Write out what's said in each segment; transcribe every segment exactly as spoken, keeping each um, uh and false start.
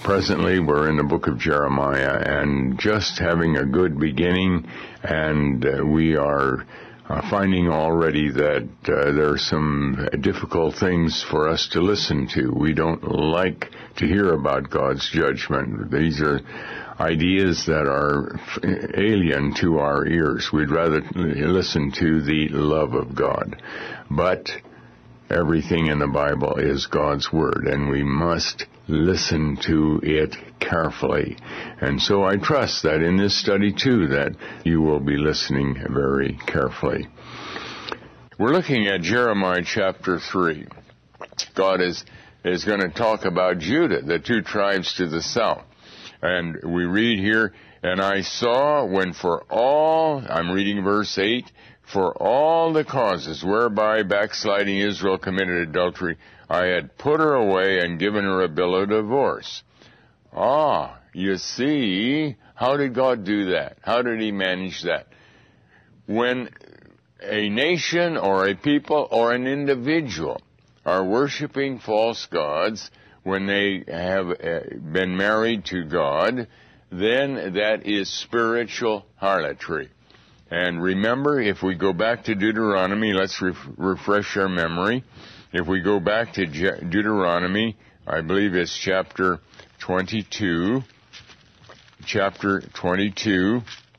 presently we're in the book of Jeremiah and just having a good beginning, and uh, we are uh, finding already that uh, there are some difficult things for us to listen to. We don't like to hear about God's judgment. These are ideas that are alien to our ears. We'd rather listen to the love of God. But everything in the Bible is God's Word, and we must listen to it carefully. And so I trust that in this study, too, that you will be listening very carefully. We're looking at Jeremiah chapter three. God is, is going to talk about Judah, the two tribes to the south. And we read here, and I saw when for all, I'm reading verse eight, for all the causes whereby backsliding Israel committed adultery, I had put her away and given her a bill of divorce. Ah, you see, how did God do that? How did He manage that? When a nation or a people or an individual are worshiping false gods, when they have been married to God, then that is spiritual harlotry. And remember, if we go back to Deuteronomy, let's ref- refresh our memory. If we go back to Je- Deuteronomy, I believe it's chapter twenty-two, chapter twenty-two,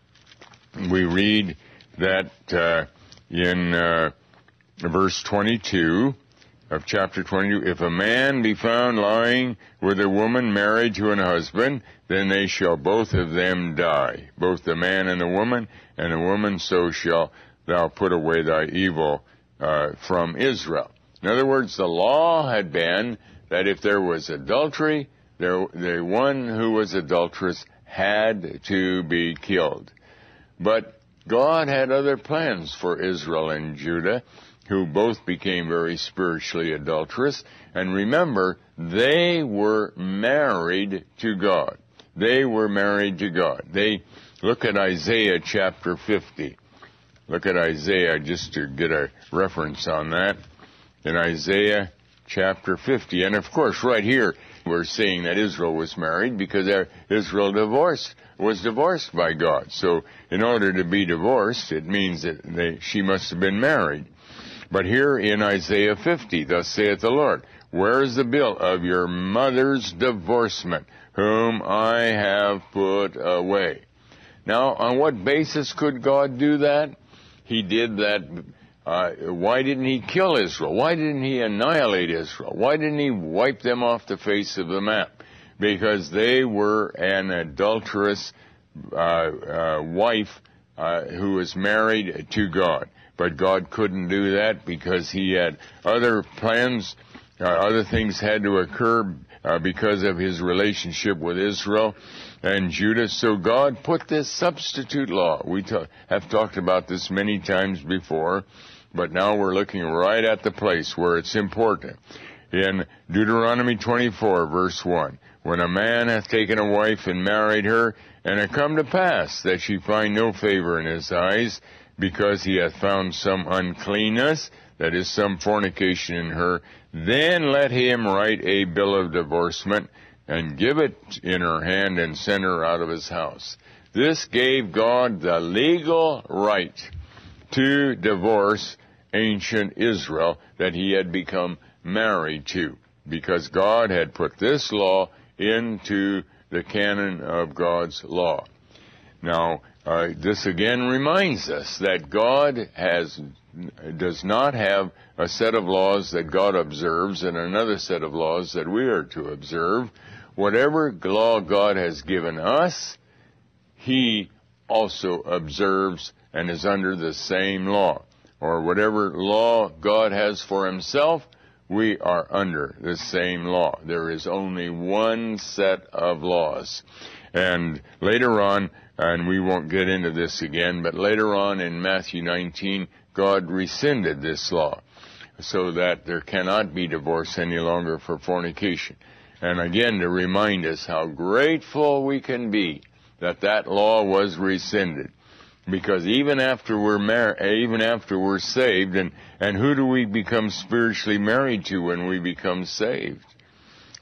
we read that uh, in uh, verse twenty-two of chapter twenty-two, if a man be found lying with a woman married to an husband, then they shall both of them die, both the man and the woman, and the woman, so shall thou put away thy evil uh, from Israel. In other words, the law had been that if there was adultery, there, the one who was adulterous had to be killed. But God had other plans for Israel and Judah, who both became very spiritually adulterous. And remember, they were married to God. They were married to God. They, look at Isaiah chapter fifty. Look at Isaiah just to get a reference on that. In Isaiah chapter fifty. And of course, right here, we're seeing that Israel was married because Israel divorced, was divorced by God. So in order to be divorced, it means that they, she must have been married. But here in Isaiah fifty, thus saith the Lord, where is the bill of your mother's divorcement, whom I have put away? Now, on what basis could God do that? He did that. Uh, why didn't He kill Israel? Why didn't He annihilate Israel? Why didn't He wipe them off the face of the map? Because they were an adulterous uh, uh, wife uh, who was married to God. But God couldn't do that because He had other plans. Uh, other things had to occur uh, because of His relationship with Israel and Judah. So God put this substitute law. We ta- have talked about this many times before, but now we're looking right at the place where it's important. In Deuteronomy twenty-four, verse one, when a man hath taken a wife and married her, and it come to pass that she find no favor in his eyes, because he hath found some uncleanness, that is, some fornication in her, then let him write a bill of divorcement, and give it in her hand, and send her out of his house. This gave God the legal right to divorce ancient Israel that he had become married to, because God had put this law into the canon of God's law. Now, uh, this again reminds us that God has does not have a set of laws that God observes and another set of laws that we are to observe. Whatever law God has given us, He also observes and is under the same law. Or whatever law God has for Himself, we are under the same law. There is only one set of laws. And later on, and we won't get into this again, but later on in Matthew nineteen, God rescinded this law so that there cannot be divorce any longer for fornication. And again, to remind us how grateful we can be that that law was rescinded. Because even after we're mar- even after we're saved, and, and who do we become spiritually married to when we become saved?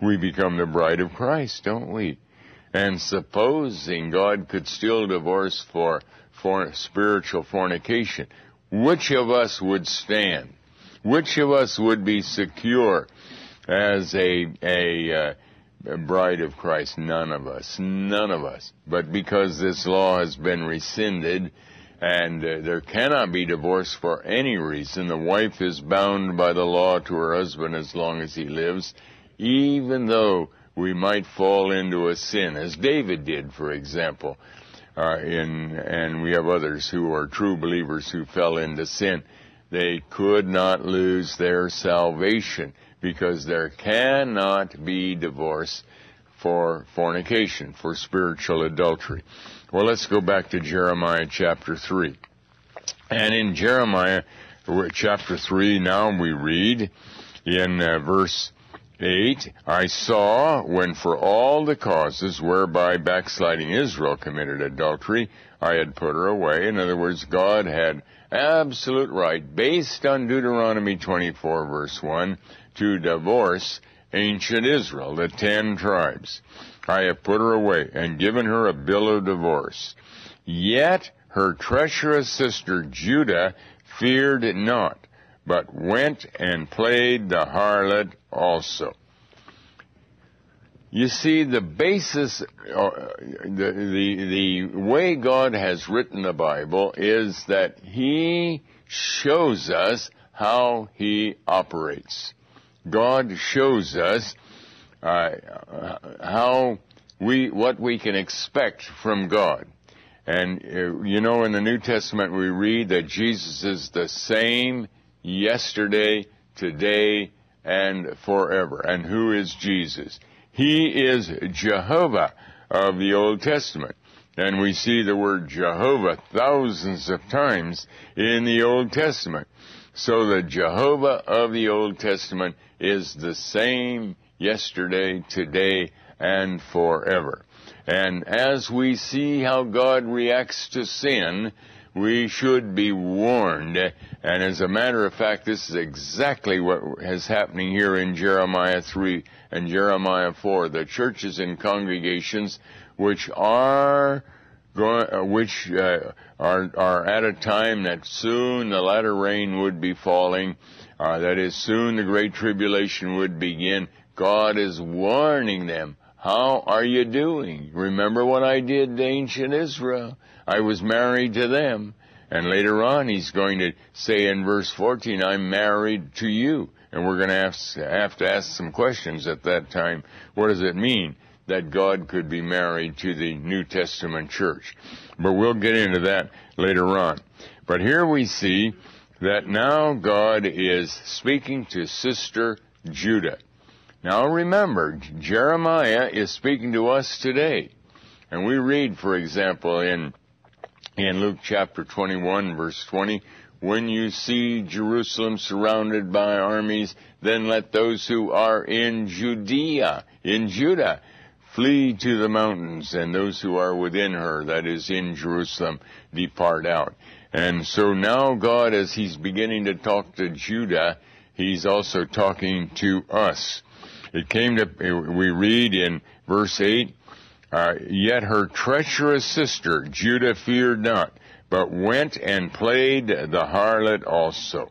we become the bride of Christ, don't we? And supposing God could still divorce for, for spiritual fornication, which of us would stand? Which of us would be secure as a, a, uh, a bride of Christ? None of us. None of us. But because this law has been rescinded, and uh, there cannot be divorce for any reason, the wife is bound by the law to her husband as long as he lives, even though we might fall into a sin, as David did, for example, uh, in, and we have others who are true believers who fell into sin. They could not lose their salvation because there cannot be divorce for fornication, for spiritual adultery. Well, let's go back to Jeremiah chapter three. And in Jeremiah chapter three, now we read in uh, verse eight, I saw when for all the causes whereby backsliding Israel committed adultery, I had put her away. In other words, God had absolute right, based on Deuteronomy twenty-four, verse one, to divorce ancient Israel, the ten tribes. I have put her away and given her a bill of divorce. Yet her treacherous sister Judah feared not, but went and played the harlot also. You see, the basis, uh, the, the, the way God has written the Bible is that He shows us how He operates. God shows us uh, how we, what we can expect from God. And, uh, you know, in the New Testament we read that Jesus is the same yesterday, today, and forever. And who is Jesus? He is Jehovah of the Old Testament. And we see the word Jehovah thousands of times in the Old Testament. So the Jehovah of the Old Testament is the same yesterday, today, and forever. And as we see how God reacts to sin, we should be warned. And as a matter of fact, this is exactly what is happening here in Jeremiah three and Jeremiah four. The churches and congregations which are going, uh, which uh, are are at a time that soon the latter rain would be falling, uh, that is, soon the great tribulation would begin. God is warning them. How are you doing? Remember what I did to ancient Israel? I was married to them. And later on, he's going to say in verse fourteen, I'm married to you. And we're going to have, have to ask some questions at that time. What does it mean that God could be married to the New Testament church? But we'll get into that later on. But here we see that now God is speaking to Sister Judah. Now remember, Jeremiah is speaking to us today. And we read, for example, in in Luke chapter twenty-one, verse twenty, when you see Jerusalem surrounded by armies, then let those who are in Judea, in Judah, flee to the mountains, and those who are within her, that is in Jerusalem, depart out. And so now God, as He's beginning to talk to Judah, He's also talking to us. It came to, we read in verse eight, uh, yet her treacherous sister, Judah, feared not, but went and played the harlot also.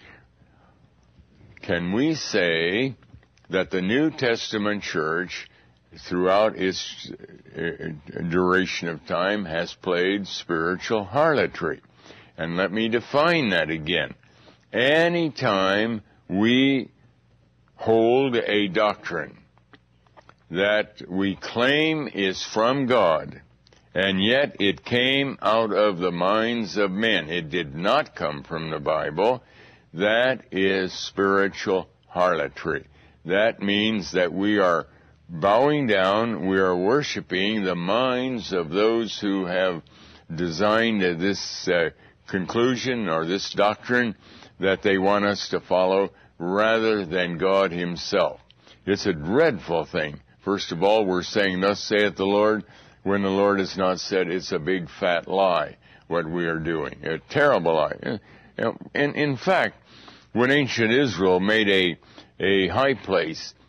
Can we say that the New Testament church, throughout its duration of time, has played spiritual harlotry? And let me define that again. Any time we hold a doctrine that we claim is from God, and yet it came out of the minds of men, it did not come from the Bible, that is spiritual harlotry. That means that we are bowing down, we are worshiping the minds of those who have designed this uh, conclusion or this doctrine that they want us to follow, rather than God Himself. It's a dreadful thing. First of all, we're saying, thus saith the Lord, when the Lord has not said. It's a big fat lie, what we are doing. A terrible lie. And in fact, when ancient Israel made a, a high place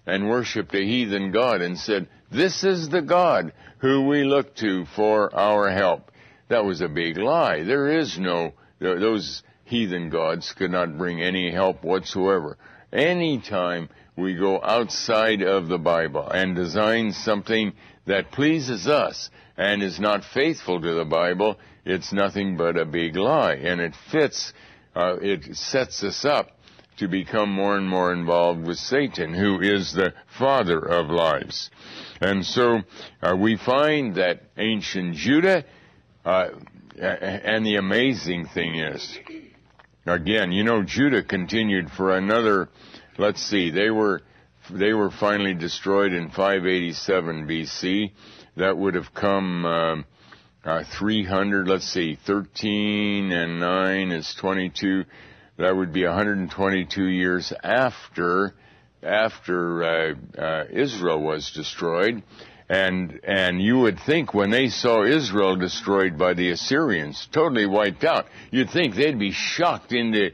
and worshipped a heathen god and said, "This is the God who we look to for our help." That was a big lie. There is no, those heathen gods could not bring any help whatsoever. Anytime we go outside of the Bible and design something that pleases us and is not faithful to the Bible, it's nothing but a big lie. And it fits, uh, it sets us up to become more and more involved with Satan, who is the father of lies. And so uh, we find that ancient Judah, uh, and the amazing thing is, again, you know, Judah continued for another, let's see, they were they were finally destroyed in five eighty-seven B C. That would have come um, uh, three hundred, let's see, thirteen and nine is twenty-two. That would be one hundred twenty-two years after after uh, uh, Israel was destroyed. And and you would think when they saw Israel destroyed by the Assyrians, totally wiped out, you'd think they'd be shocked into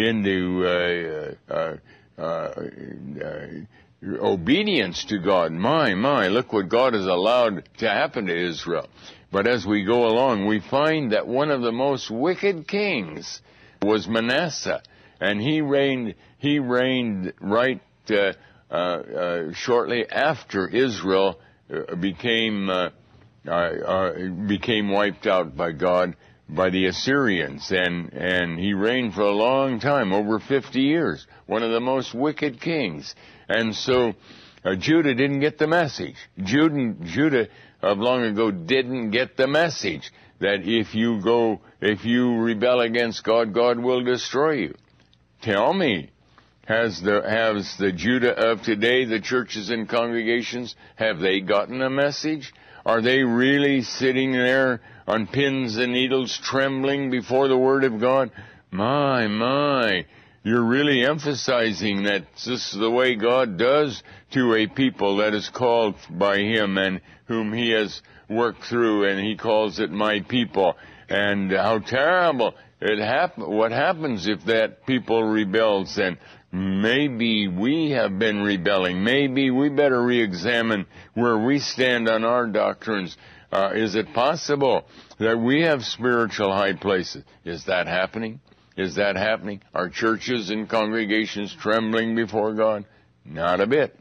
into uh, uh, uh, uh, obedience to God. My, my, look what God has allowed to happen to Israel. But as we go along, we find that one of the most wicked kings was Manasseh, and he reigned he reigned right uh, uh, uh, shortly after Israel became uh, uh, uh, became wiped out by God, by the Assyrians, and and he reigned for a long time, over fifty years, one of the most wicked kings. And so uh, Judah didn't get the message. Judah, Judah of long ago didn't get the message that if you go, if you rebel against God, God will destroy you. Tell me, Has the, has the Judah of today, the churches and congregations, have they gotten a message? Are they really sitting there on pins and needles trembling before the Word of God? My, my, you're really emphasizing that this is the way God does to a people that is called by Him and whom He has worked through, and He calls it my people. And how terrible it hap- what happens if that people rebels, and maybe we have been rebelling. Maybe we better re-examine where we stand on our doctrines. Uh, is it possible that we have spiritual high places? Is that happening? Is that happening? Are churches and congregations trembling before God? Not a bit.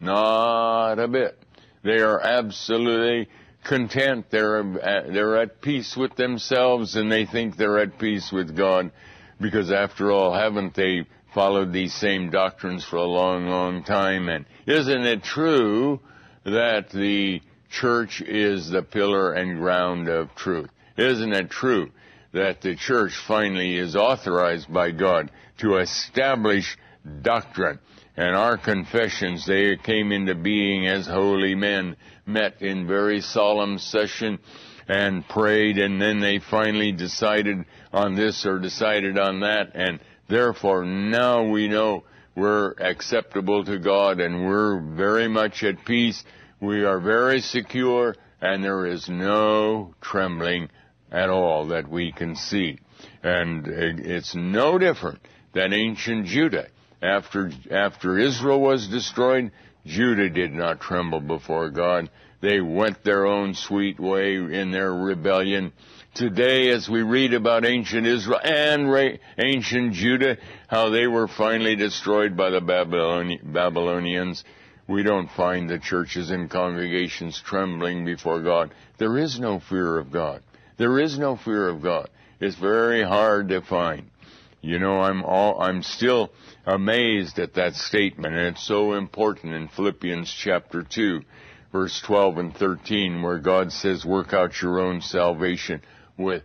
Not a bit. They are absolutely content. They're, they're at peace with themselves, and they think they're at peace with God, because after all, haven't they followed these same doctrines for a long, long time? And isn't it true that the church is the pillar and ground of truth? Isn't it true that the church finally is authorized by God to establish doctrine? And our confessions, they came into being as holy men met in very solemn session and prayed, and then they finally decided on this or decided on that, and therefore now we know we're acceptable to God, and we're very much at peace. We are very secure, and there is no trembling at all that we can see. And it's no different than ancient Judah. After, after Israel was destroyed, Judah did not tremble before God. They went their own sweet way in their rebellion. Today, as we read about ancient Israel and ra- ancient Judah, how they were finally destroyed by the Babyloni- Babylonians, we don't find the churches and congregations trembling before God. There is no fear of God. There is no fear of God. It's very hard to find. You know, I'm all, I'm still amazed at that statement, and it's so important in Philippians chapter two, verse twelve and thirteen, where God says, work out your own salvation with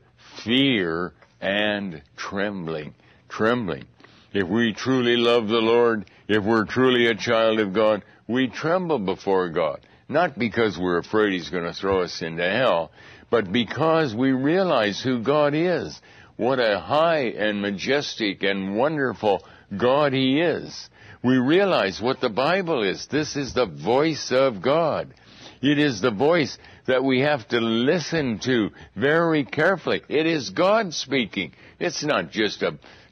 fear and trembling. Trembling. If we truly love the Lord, if we're truly a child of God, we tremble before God. Not because we're afraid He's going to throw us into hell, but because we realize who God is. What a high and majestic and wonderful God He is. We realize what the Bible is. This is the voice of God. It is the voice that we have to listen to very carefully. It is God speaking. It's not just a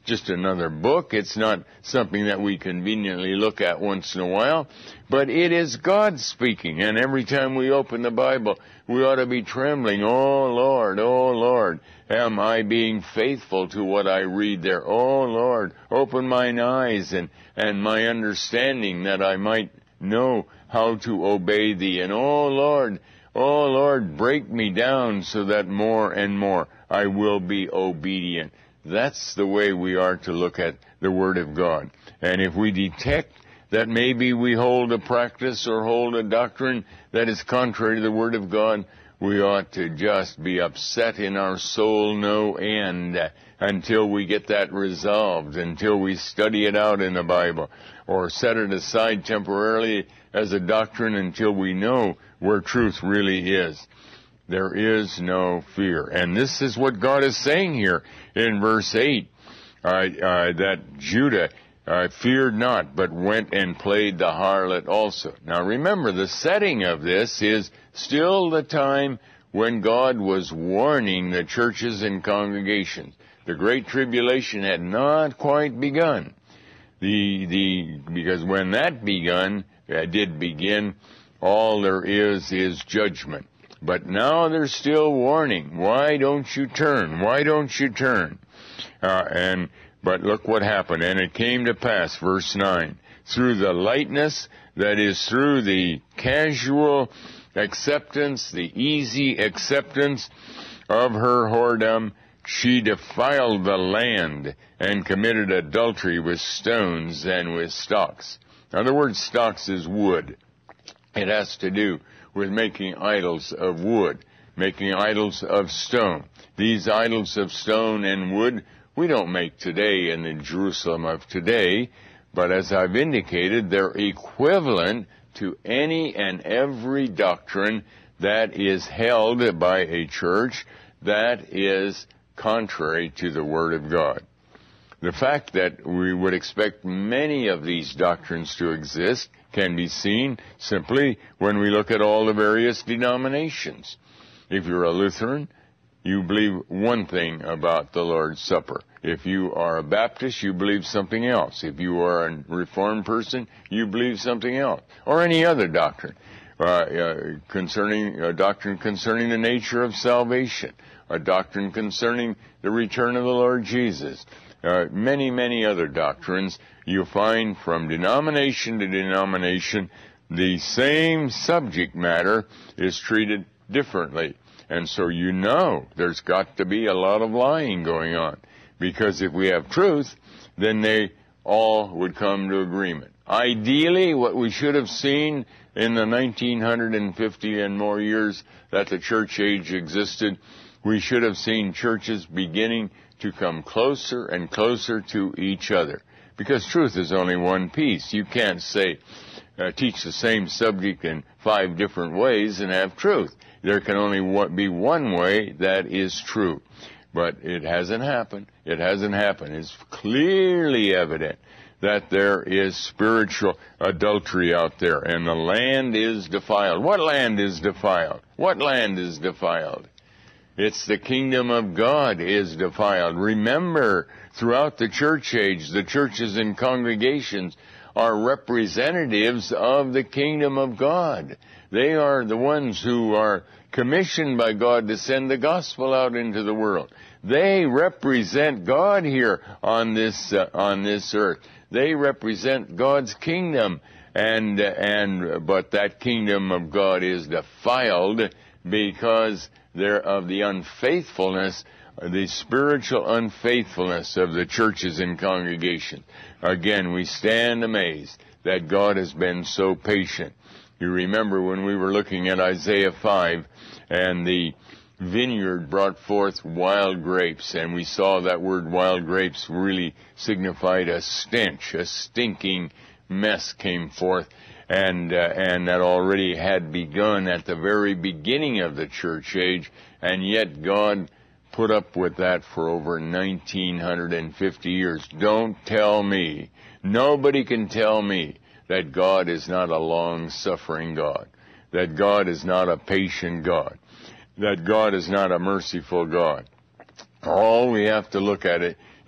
just another book. It's not something that we conveniently look at once in a while, but it is God speaking. And every time we open the Bible, we ought to be trembling. Oh, Lord, oh, Lord, am I being faithful to what I read there? Oh, Lord, open mine eyes and, and my understanding that I might know how to obey Thee. And oh, Lord, oh, Lord, break me down so that more and more I will be obedient. That's the way we are to look at the Word of God. And if we detect that maybe we hold a practice or hold a doctrine that is contrary to the Word of God, we ought to just be upset in our soul no end until we get that resolved, until we study it out in the Bible, or set it aside temporarily as a doctrine until we know where truth really is. There is no fear. And this is what God is saying here in verse eight, uh, uh, that Judah uh, feared not, but went and played the harlot also. Now remember, the setting of this is still the time when God was warning the churches and congregations. The Great Tribulation had not quite begun. The, the, because when that begun, uh, did begin, all there is is judgment. But now there's still warning. Why don't you turn? Why don't you turn? Uh, and, but look what happened. And it came to pass, verse nine, through the lightness, that is through the casual acceptance, the easy acceptance of her whoredom, she defiled the land and committed adultery with stones and with stocks. Now the word stocks is wood. It has to do with making idols of wood, making idols of stone. These idols of stone and wood we don't make today in the Jerusalem of today, but as I've indicated, they're equivalent to any and every doctrine that is held by a church that is contrary to the Word of God. The fact that we would expect many of these doctrines to exist can be seen simply when we look at all the various denominations. If you're a Lutheran, you believe one thing about the Lord's Supper. If you are a Baptist, you believe something else. If you are a Reformed person, you believe something else. Or any other doctrine. Uh, uh, concerning, a doctrine concerning the nature of salvation. A doctrine concerning the return of the Lord Jesus. Uh, many, many other doctrines you find from denomination to denomination, the same subject matter is treated differently. And so you know there's got to be a lot of lying going on. Because if we have truth, then they all would come to agreement. Ideally, what we should have seen in the nineteen fifty and more years that the church age existed, we should have seen churches beginning to come closer and closer to each other. Because truth is only one piece. You can't say, uh, teach the same subject in five different ways and have truth. There can only be one way that is true. But it hasn't happened. It hasn't happened. It's clearly evident that there is spiritual adultery out there, and the land is defiled. What land is defiled? What land is defiled? It's the kingdom of God is defiled. Remember, throughout the church age, the churches and congregations are representatives of the kingdom of God. They are the ones who are commissioned by God to send the gospel out into the world. They represent God here on this uh, on this earth. They represent God's kingdom, and and but that kingdom of God is defiled because there of the unfaithfulness, the spiritual unfaithfulness of the churches and congregations. Again, we stand amazed that God has been so patient. You remember when we were looking at Isaiah five, and the vineyard brought forth wild grapes, and we saw that word wild grapes really signified a stench, a stinking mess came forth, and uh, and that already had begun at the very beginning of the church age, and yet God put up with that for over nineteen fifty years. Don't tell me, nobody can tell me that God is not a long-suffering God, that God is not a patient God, that God is not a merciful God. All we have to look at it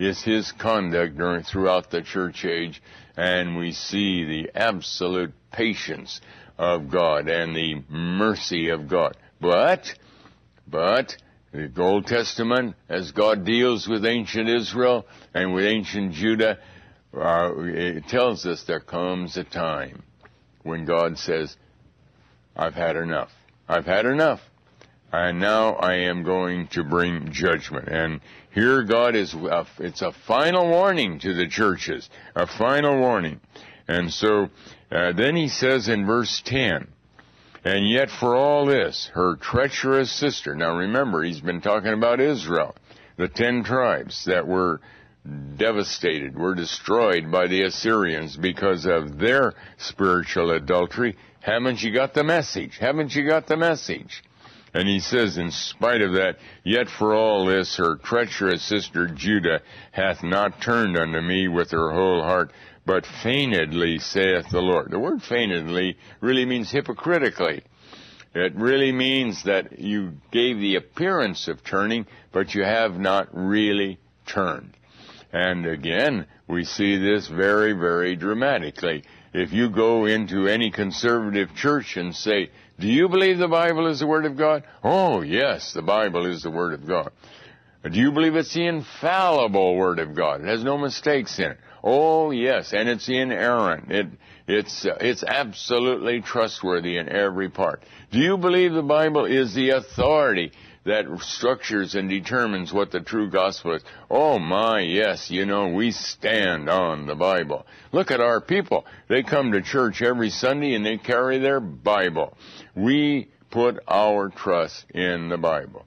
is his conduct during, throughout the church age, and we see the absolute patience of God and the mercy of God. But, but, the Old Testament, as God deals with ancient Israel and with ancient Judah, uh, it tells us there comes a time when God says, I've had enough. I've had enough. And now I am going to bring judgment. And here God is, uh, it's a final warning to the churches. A final warning. And so, uh, then he says in verse ten, and yet for all this, her treacherous sister. Now remember, he's been talking about Israel, the ten tribes that were devastated, were destroyed by the Assyrians because of their spiritual adultery. Haven't you got the message? Haven't you got the message? And he says, in spite of that, yet for all this, her treacherous sister Judah hath not turned unto me with her whole heart, but feignedly, saith the Lord. The word feignedly really means hypocritically. It really means that you gave the appearance of turning, but you have not really turned. And again, we see this very, very dramatically. If you go into any conservative church and say, do you believe the Bible is the Word of God? Oh, yes, the Bible is the Word of God. Do you believe it's the infallible Word of God? It has no mistakes in it. Oh, yes, and it's inerrant. It, it's, uh, it's absolutely trustworthy in every part. Do you believe the Bible is the authority that structures and determines what the true gospel is? Oh, my, yes, you know, we stand on the Bible. Look at our people. They come to church every Sunday and they carry their Bible. We put our trust in the Bible.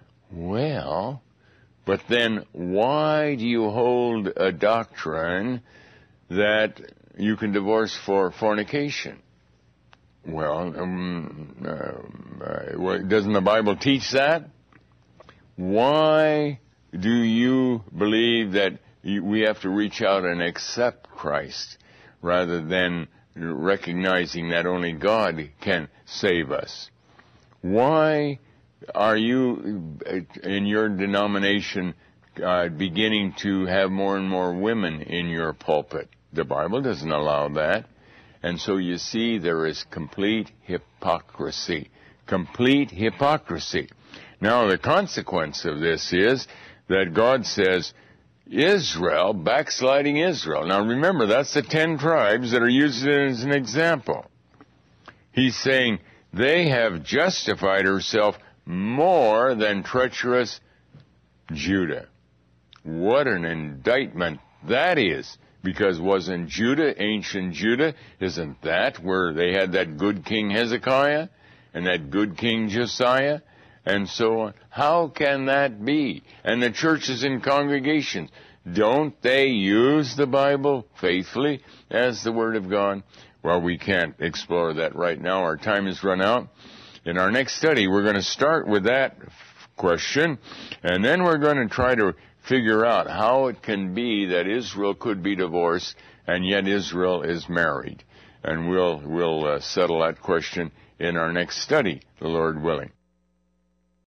Well, but then why do you hold a doctrine that you can divorce for fornication? Well, um, uh, doesn't the Bible teach that? Why do you believe that you, we have to reach out and accept Christ rather than recognizing that only God can save us? Why are you, in your denomination, uh, beginning to have more and more women in your pulpit? The Bible doesn't allow that. And so you see there is complete hypocrisy. Complete hypocrisy. Now the consequence of this is that God says, Israel, backsliding Israel. Now remember, that's the ten tribes that are used as an example. He's saying they have justified herself more than treacherous Judah. What an indictment that is. Because wasn't Judah, ancient Judah, isn't that where they had that good King Hezekiah and that good King Josiah and so on? How can that be? And the churches and congregations, don't they use the Bible faithfully as the Word of God? Well, we can't explore that right now. Our time has run out. In our next study, we're going to start with that question, and then we're going to try to figure out how it can be that Israel could be divorced and yet Israel is married. And we'll, we'll uh, settle that question in our next study, the Lord willing.